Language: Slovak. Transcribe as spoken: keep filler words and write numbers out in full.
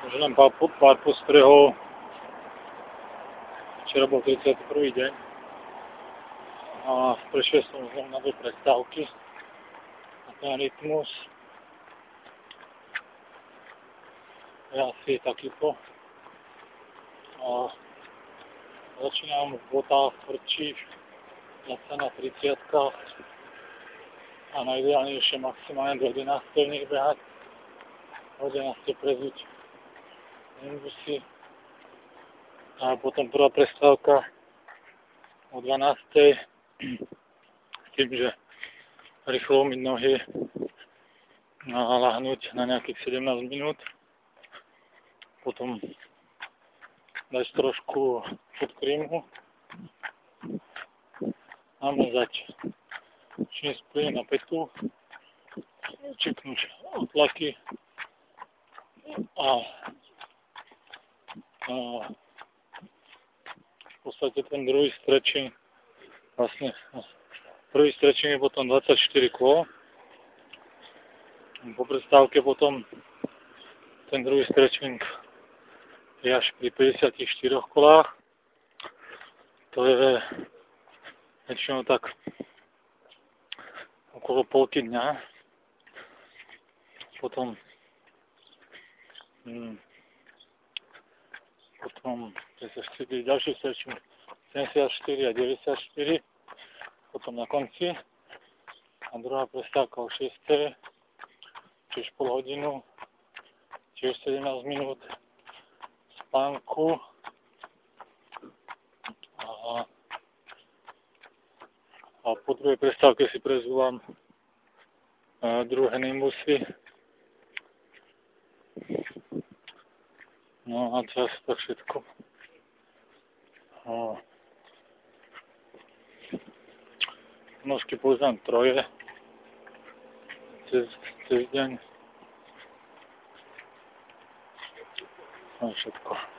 Už len pár, pár postrehov. Včera bol tridsiaty prvý deň a prešiel som znovu na dve prestávky a ten rytmus je asi takýto. A začínam v botách tvrdších, zase na tridsiatkách a najideálnejšie maximálne do jedenástej v nich behať. O jedenástej prezuť nimbusy a potom prvá prestávka o dvanástej s tým, že rýchlo umyť nohy a lahnúť na nejakých sedemnásť minút. Potom dať trošku food creamu, namazať čím splyn na petu, čipnúť otlaky a, a v podstate ten druhý stretching, vlastne prvý stretching je potom dvadsaťštyri kôl, po prestávke potom ten druhý stretching je až pri päťdesiatich štyroch kolách, to je väčšinou tak okolo polky dňa, potom hmm, potom päťdesiatštyri, ďalší stretching sedemdesiatštyri a deväťdesiatštyri, potom na konci a druhá prestávka o šiestej, tiež pol hodinu, tiež sedemnásť minút spánku a, a po druhej prestávke si prezúvam a druhé nimbusy. No a to asi tak všetko. A nožky používam troje cez, cez deň. A všetko.